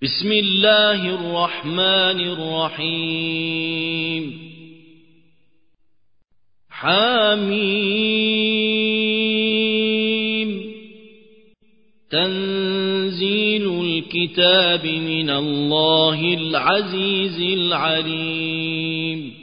بسم الله الرحمن الرحيم حميم تنزيل الكتاب من الله العزيز العليم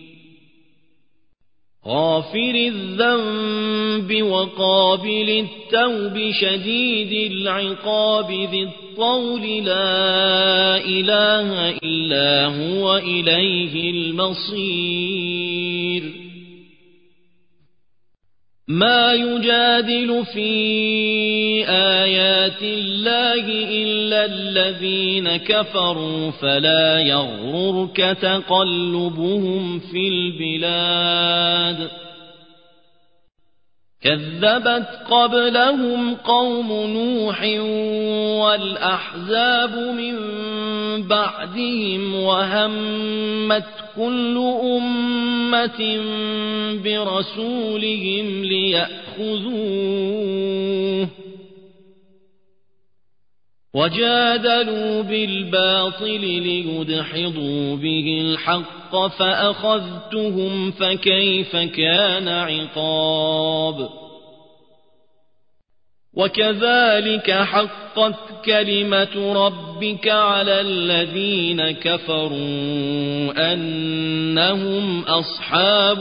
غافر الذنب وقابل التوب شديد العقاب ذي الطول لا إله إلا هو إليه المصير ما يجادل في آيات الله إلا الذين كفروا فلا يغررك تقلبهم في البلاد كذبت قبلهم قوم نوح والأحزاب من بعدهم وهمت كل أمة برسولهم ليأخذوه وجادلوا بالباطل ليدحضوا به الحق فأخذتهم فكيف كان عقاب وكذلك حقت كلمة ربك على الذين كفروا أنهم أصحاب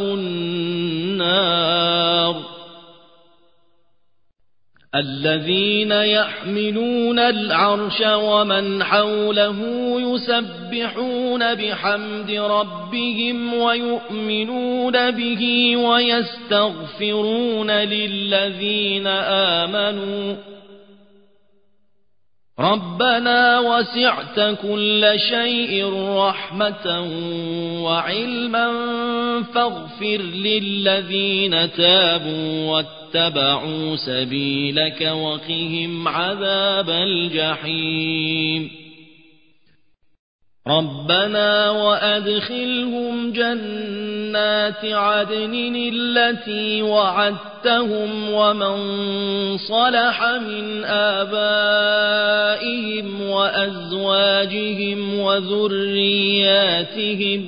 النار الذين يحملون العرش ومن حوله يسبحون بحمد ربهم ويؤمنون به ويستغفرون للذين آمنوا ربنا وسعت كل شيء رحمة وعلما فاغفر للذين تابوا واتبعوا سبيلك وقهم عذاب الجحيم ربنا وأدخلهم جنات عدن التي وعدتهم ومن صلح من آبائهم وأزواجهم وذرياتهم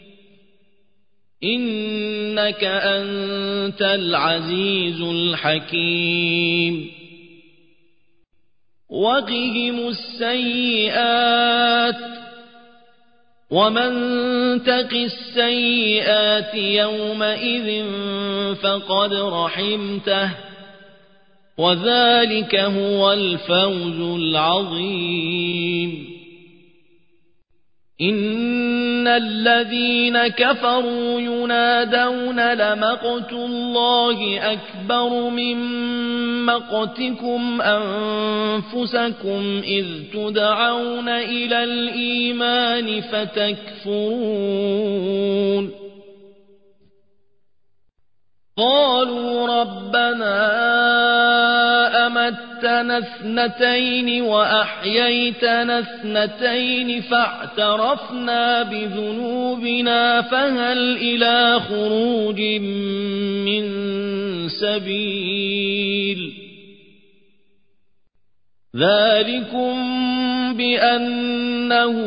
إنك أنت العزيز الحكيم وقهم السيئات ومن تق السيئات يومئذ فقد رحمته وذلك هو الفوز العظيم إن الذين كفروا ينادون لمقت الله أكبر من مقتكم أنفسكم إذ تدعون إلى الإيمان فتكفرون قالوا ربنا أمتنا اثنتين وأحييتنا اثنتين فاعترفنا بذنوبنا فهل إلى خروج من سبيل ذلكم بأنه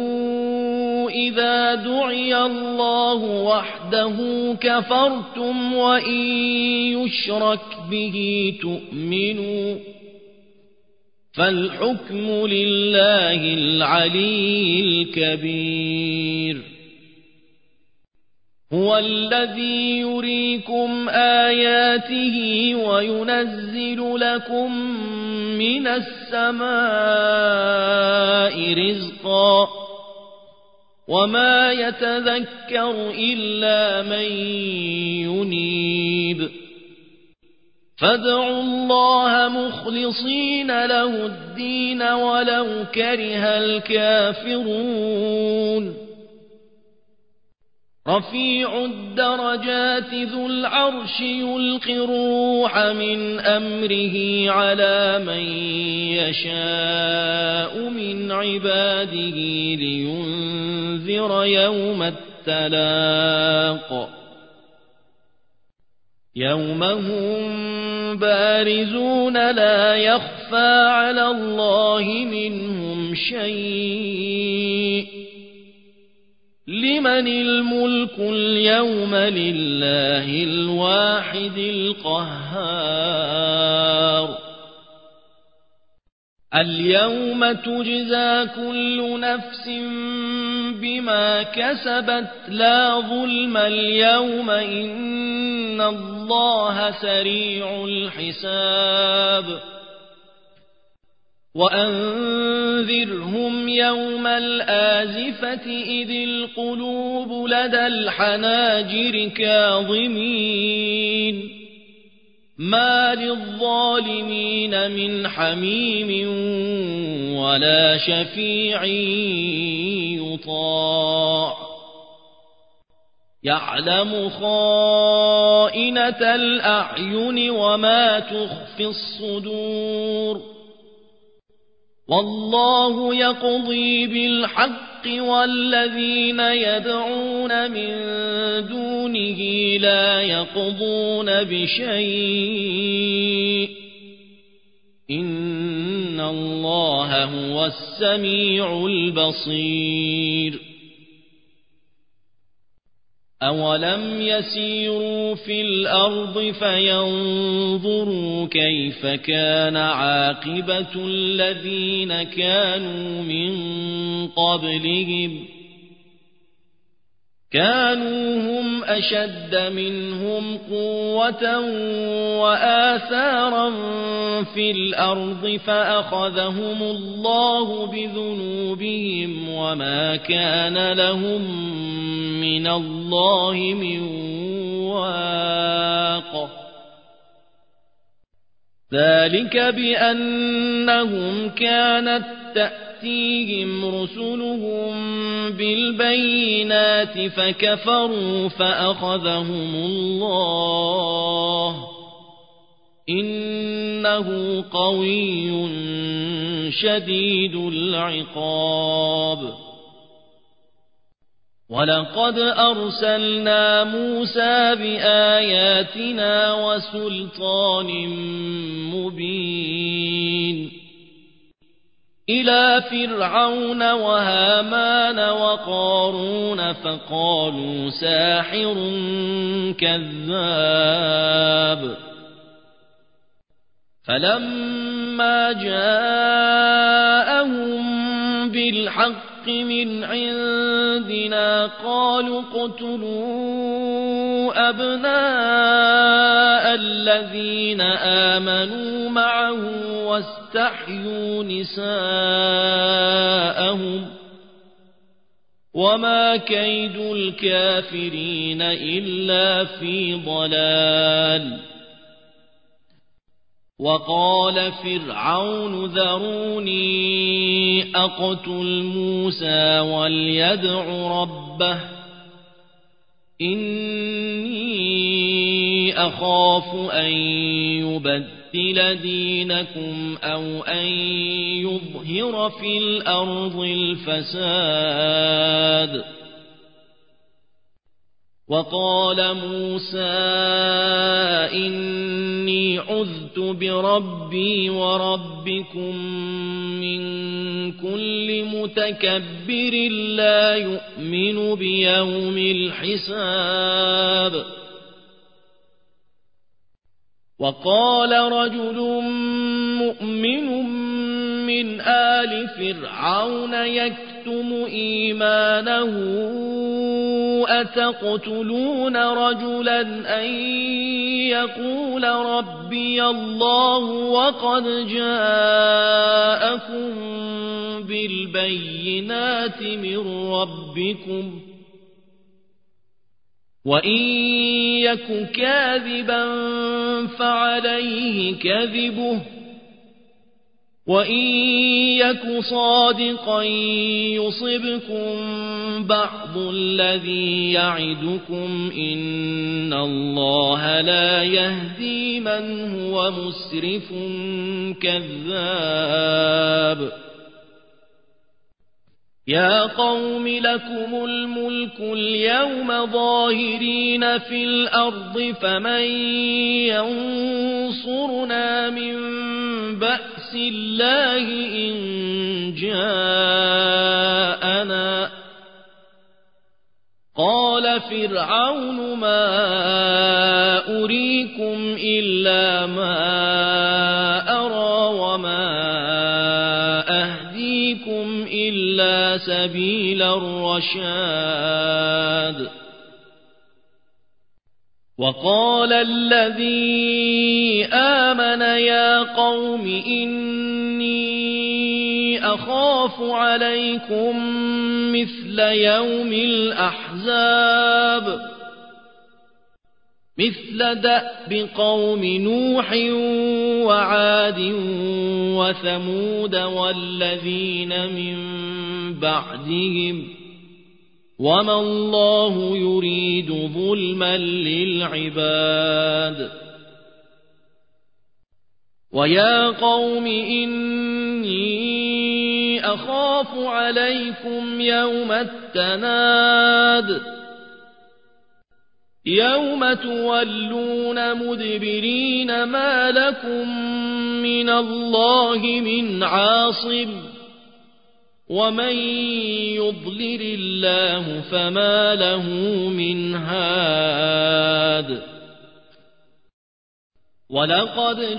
إذا دعي الله وحده كفرتم وإن يشرك به تؤمنوا فالحكم لله العلي الكبير هو الذي يريكم آياته وينزل لكم من السماء رزقا وما يتذكر إلا من ينيب فادعوا الله مخلصين له الدين ولو كره الكافرون رفيع الدرجات ذو العرش يلقي الروح من أمره على من يشاء من عباده لينذر يوم التلاق يوم هم بارزون لا يخفى على الله منهم شيء لمن الملك اليوم لله الواحد القهار اليوم تجزى كل نفس بما كسبت لا ظلم اليوم إن الله سريع الحساب وأنذرهم يوم الآزفة إذ القلوب لدى الحناجر كاظمين ما للظالمين من حميم ولا شفيع يطاع يعلم خائنة الأعين وما تخفي الصدور والله يقضي بالحق والذين يدعون من دونه لا يقضون بشيء إن الله هو السميع البصير أولم يسيروا في الأرض فينظروا كيف كان عاقبة الذين كانوا من قبلهم كانوا هم أشد منهم قوة وآثارا في الأرض فأخذهم الله بذنوبهم وما كان لهم من الله من واق ذلك بأنهم كانت تأتيهم رسلهم بالبينات فكفروا فأخذهم الله إنه قوي شديد العقاب ولقد أرسلنا موسى بآياتنا وسلطان مبين إلى فرعون وهامان وقارون فقالوا ساحر كذاب فلما جاءهم بالحق من عندنا قالوا اقتلوا أبناء الذين آمنوا معه واستحيوا نساءهم وما كيد الكافرين إلا في ضلال وقال فرعون ذروني أقتل موسى وليدع ربه إني أخاف أن يبدل دينكم أو أن يظهر في الأرض الفساد وقال موسى إني عذت بربي وربكم من كل متكبر لا يؤمن بيوم الحساب وقال رجل مؤمن من آل فرعون يكتم إيمانه أتقتلون رجلا أن يقول ربي الله وقد جاءكم بالبينات من ربكم وإن يك كاذبا فعليه كذبه وإن يك صادقا يصبكم بعض الذي يعدكم إن الله لا يهدي من هو مسرف كذاب يا قوم لكم الملك اليوم ظاهرين في الأرض فمن ينصرنا من بأس الله إن جاءنا قال فرعون ما أريكم إلا ما أرى وما أهديكم إلا سبيل الرشاد وقال الذي آمن يا قوم إني أخاف عليكم مثل يوم الأحزاب مثل دأب قوم نوح وعاد وثمود والذين من بعدهم وما الله يريد ظلما للعباد ويا قوم إني أخاف عليكم يوم التناد يوم تولون مدبرين ما لكم من الله من عاصم ومن يضلل الله فما له من هاد ولقد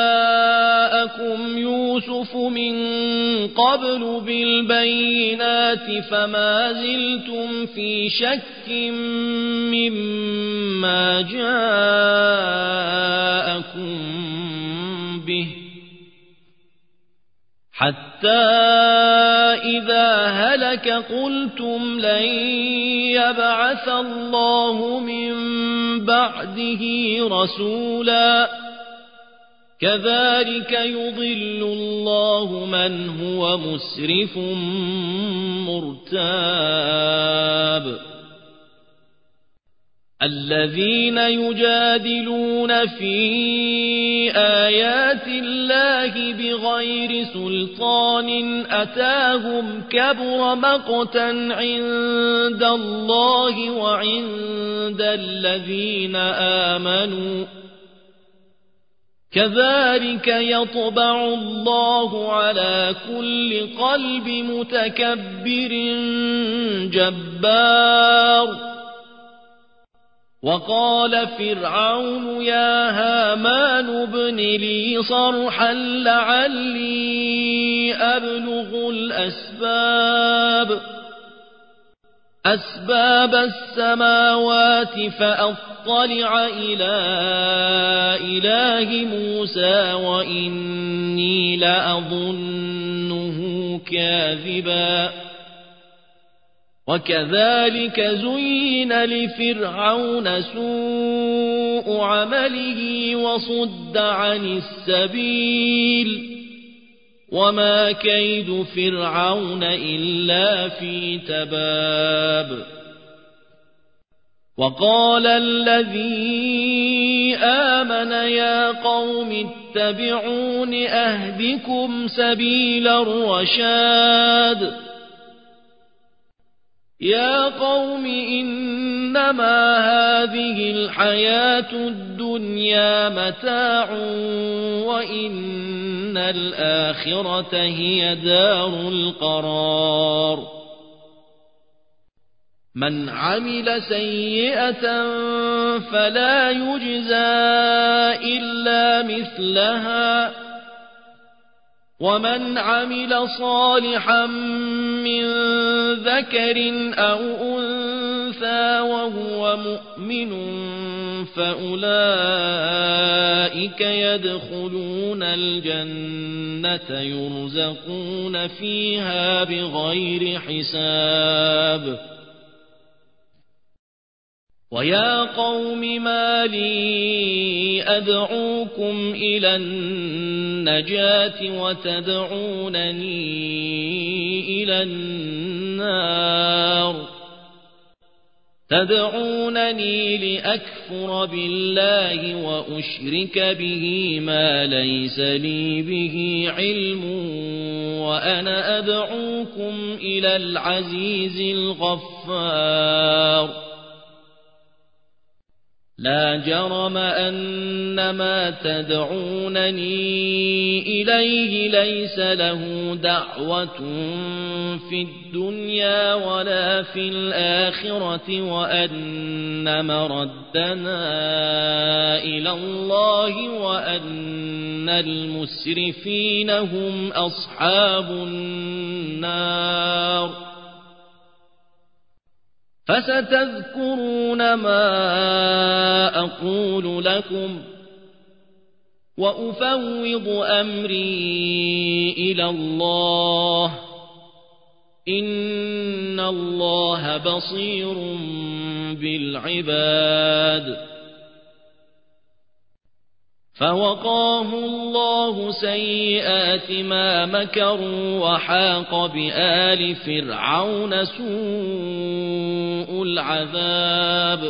جاءكم يوسف من قبل بالبينات فما زلتم في شك مما جاءكم به حتى إذا هلك قلتم لن يبعث الله من بعده رسولا كذلك يضل الله من هو مسرف مرتاب الذين يجادلون في آيات الله بغير سلطان أتاهم كبر مقتا عند الله وعند الذين آمنوا كذلك يطبع الله على كل قلب متكبر جبار وقال فرعون يا هامان ابن لي صرحا لعلي أبلغ أسباب السماوات فأطلع إلى إله موسى وإني لأظنه كاذبا وكذلك زين لفرعون سوء عمله وصد عن السبيل وما كيد فرعون إلا في تباب وقال الذي آمن يا قوم اتبعون أهدكم سبيل الرشاد يا قوم إنما هذه الحياة الدنيا متاع وإن الآخرة هي دار القرار من عمل سيئة فلا يجزى إلا مثلها ومن عمل صالحا من ذكر أو أنثى وهو مؤمن فأولئك يدخلون الجنة يرزقون فيها بغير حساب ويا قوم ما لي أدعوكم إلى النجاة وتدعونني إلى النار تدعونني لأكفر بالله وأشرك به ما ليس لي به علم وأنا أدعوكم إلى العزيز الغفار لا جرم أن ما تدعونني إليه ليس له دعوة في الدنيا ولا في الآخرة وأن مردنا إلى الله وأن المسرفين هم أصحاب النار فستذكرون ما أقول لكم وأفوض أمري إلى الله إن الله بصير بالعباد فوقاه الله سيئات ما مكروا وحاق بآل فرعون سوء العذاب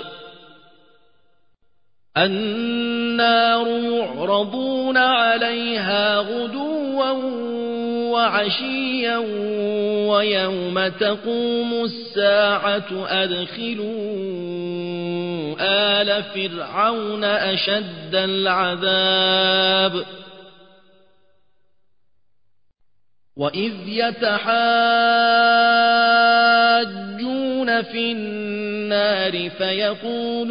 النار يعرضون عليها غدوا وعشيا ويوم تقوم الساعة أدخلوا آل فرعون أشد العذاب وإذ يتحاجون في النار فيقول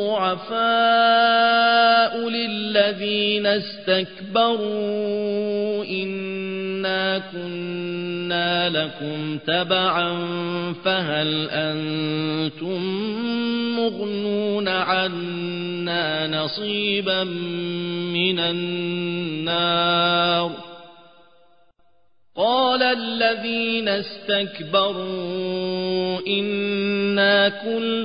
الضعفاء للذين استكبروا إنا كنا لكم تبعا فهل أنتم مغنون عنا نصيبا من النار قال الذين استكبروا إنا كل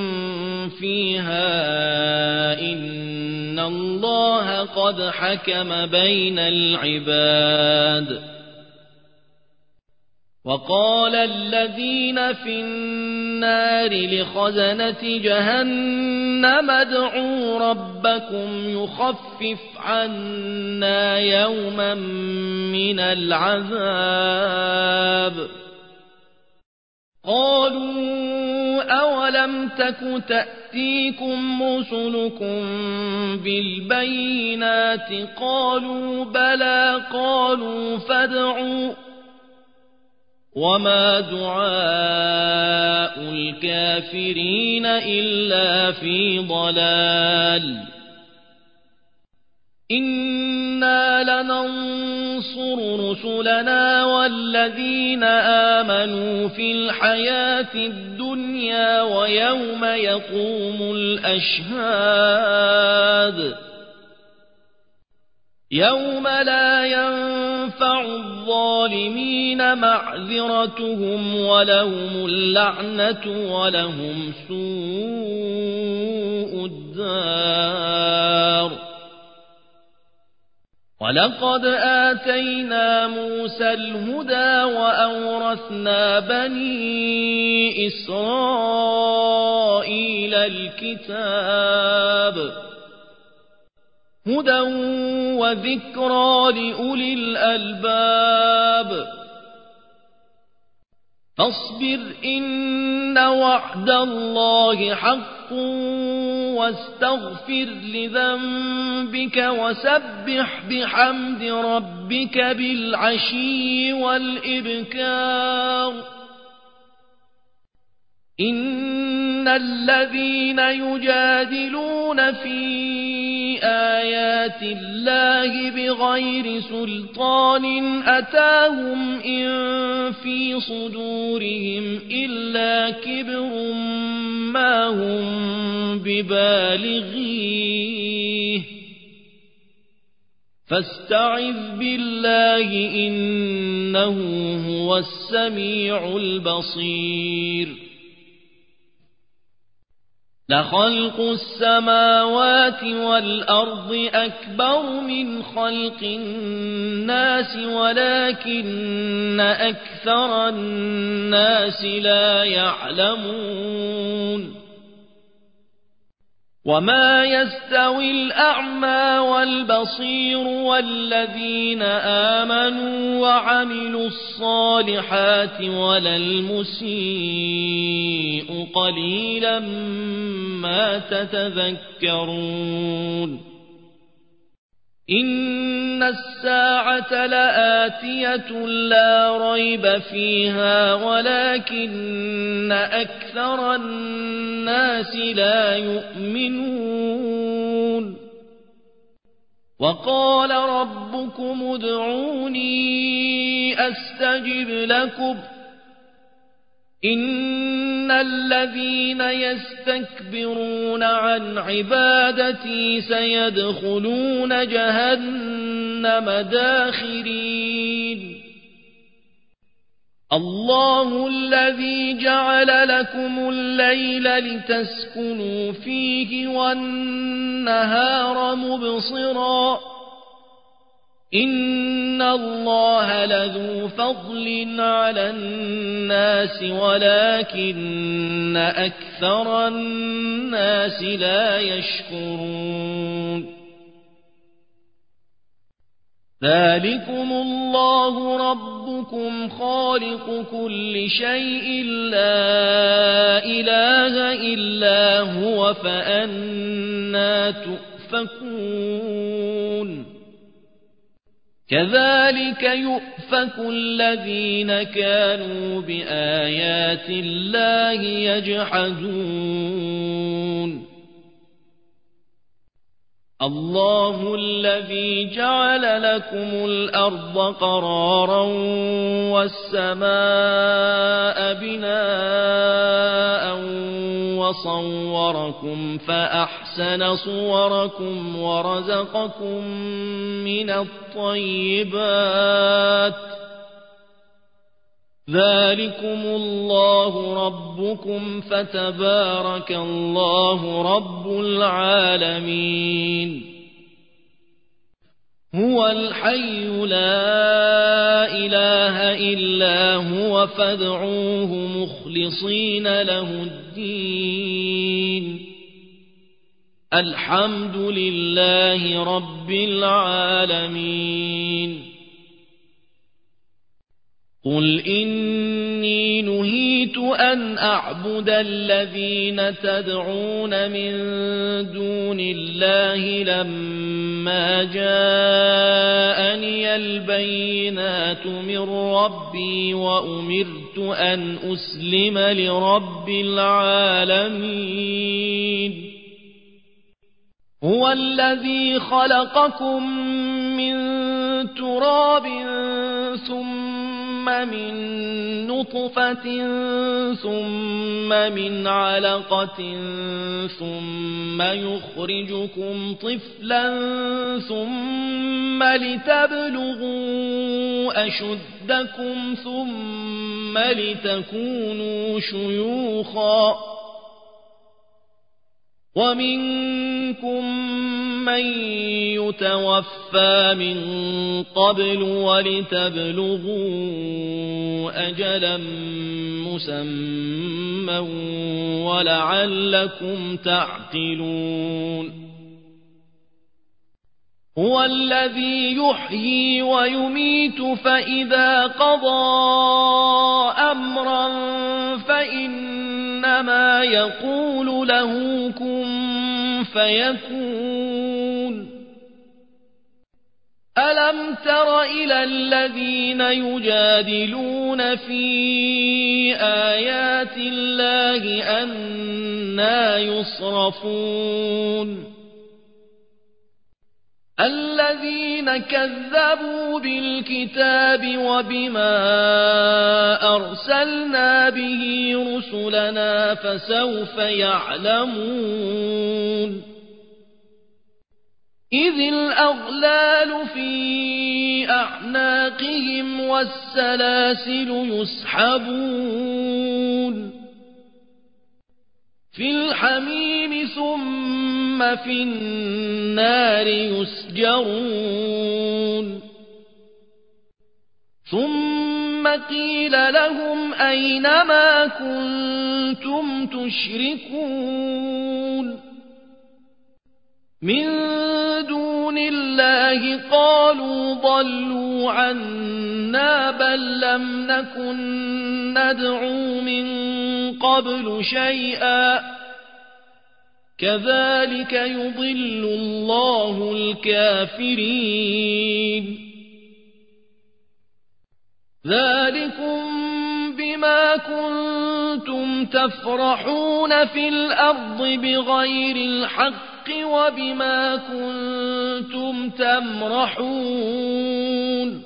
فيها إن الله قد حكم بين العباد وقال الذين في النار لخزنة جهنم ادعوا ربكم يخفف عنا يوما من العذاب قالوا أولم تك تأتيكم رسلكم بالبينات قالوا بلى قالوا فادعوا وما دعاء الكافرين إلا في ضلال إنا لننصر رسلنا والذين آمنوا في الحياة الدنيا ويوم يقوم الأشهاد يوم لا ينفع الظالمين معذرتهم ولهم اللعنة ولهم سوء الدار ولقد آتينا موسى الهدى وأورثنا بني إسرائيل الكتاب هدى وذكرى لأولي الألباب فاصبر إن وعد الله حق واستغفر لذنبك وسبح بحمد ربك بالعشي والإبكار إن الذين يجادلون في آيات الله بغير سلطان أتاهم إن في صدورهم إلا كبر ما هم ببالغيه فاستعذ بالله إنه هو السميع البصير لخلق السماوات والأرض أكبر من خلق الناس ولكن أكثر الناس لا يعلمون وما يستوي الأعمى والبصير والذين آمنوا وعملوا الصالحات ولا المسيء قليلا ما تتذكرون إن الساعة لآتية لا ريب فيها ولكن أكثر الناس لا يؤمنون وقال ربكم ادعوني أستجب لكم إن الذين يستكبرون عن عبادتي سيدخلون جهنم داخرين الله الذي جعل لكم الليل لتسكنوا فيه والنهار مبصرا إن الله لذو فضل على الناس ولكن أكثر الناس لا يشكرون ذلكم الله ربكم خالق كل شيء لا إله إلا هو فأنى تؤفكون كذلك يؤفك الذين كانوا بآيات الله يجحدون الله الذي جعل لكم الأرض قرارا والسماء بناء وصوركم فأحسن صوركم ورزقكم من الطيبات ذلكم الله ربكم فتبارك الله رب العالمين هو الحي لا إله إلا هو فادعوه مخلصين له الدين الحمد لله رب العالمين قل إني نهيت أن أعبد الذين تدعون من دون الله لما جاءني البينات من ربي وأمرت أن أسلم لرب العالمين هو الذي خلقكم من تراب ثم من نطفة ثم من علقة ثم يخرجكم طفلا ثم لتبلغوا أشدكم ثم لتكونوا شيوخا ومنكم من يتوفى من قبل ولتبلغوا أجلا مسمى ولعلكم تعقلون هو الذي يحيي ويميت فإذا قضى أمرا فإنما يقول له كن فيكون ألم تر إلى الذين يجادلون في آيات الله أنى يصرفون الذين كذبوا بالكتاب وبما أرسلنا به رسلنا فسوف يعلمون إذ الأغلال في أعناقهم والسلاسل يسحبون في الحميم ثم في النار يسجرون ثم قيل لهم أين ما كنتم تشركون من دون الله قالوا ضلوا عنا بل لم نكن ندعو من قبل شيئا كذلك يضل الله الكافرين ذلكم بما كنتم تفرحون في الأرض بغير الحق وبما كنتم تمرحون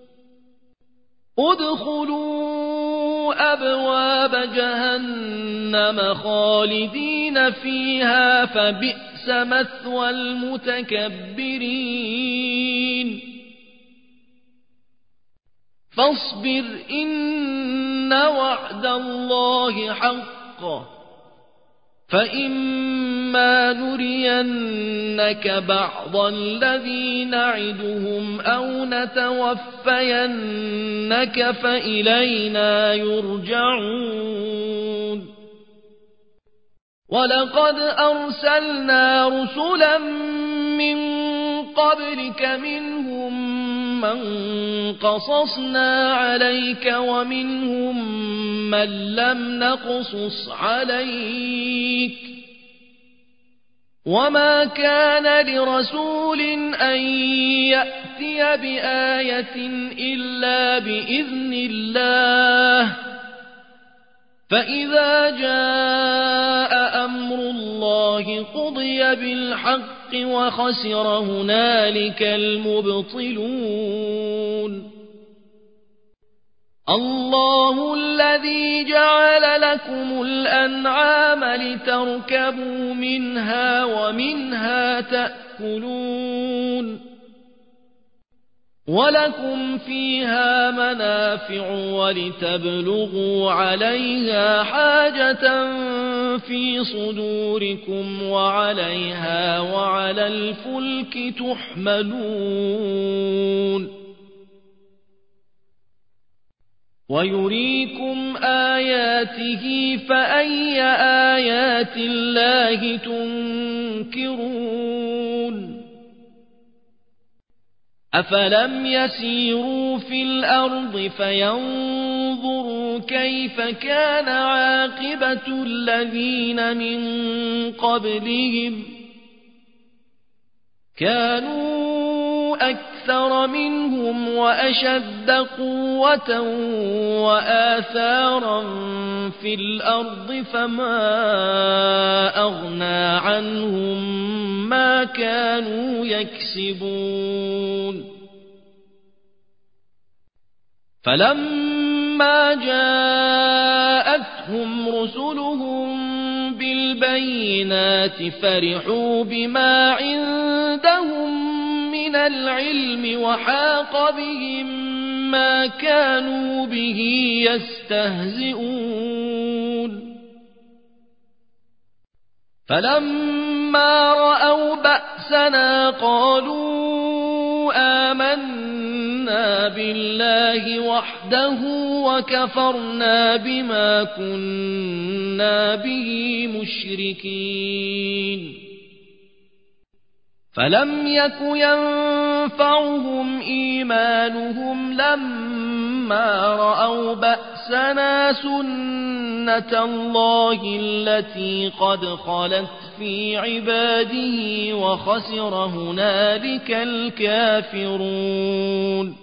ادخلوا أبواب جهنم خالدين فيها فبئس مثوى المتكبرين فاصبر إن وعد الله حق فإما نرينك بعض الذي نعدهم أو نتوفينك فإلينا يرجعون ولقد أرسلنا رسلا من قبلك منهم من قصصنا عليك ومنهم من لم نقصص عليك وما كان لرسول أن يأتي بآية إلا بإذن الله فإذا جاء أمر الله قضي بالحق وخسر هنالك المبطلون الله الذي جعل لكم الأنعام لتركبوا منها ومنها تأكلون ولكم فيها منافع ولتبلغوا عليها حاجة في صدوركم وعليها وعلى الفلك تحملون ويريكم آياته فأي آيات الله تنكرون أفلم يسيروا في الأرض فينظروا كيف كان عاقبة الذين من قبلهم كانوا أكثر منهم وأشد قوة وآثارا في الأرض فما أغنى عنهم ما كانوا يكسبون فلما جاءتهم رسلهم بالبينات فرحوا بما عندهم من العلم وحاق بهم ما كانوا به يستهزئون فلما رأوا بأسنا قالوا آمنا بالله وحده وكفرنا بما كنا به مشركين فلم يك ينفعهم إيمانهم لما رأوا بأسنا سنة الله التي قد خلت في عباده وخسر هنالك الكافرون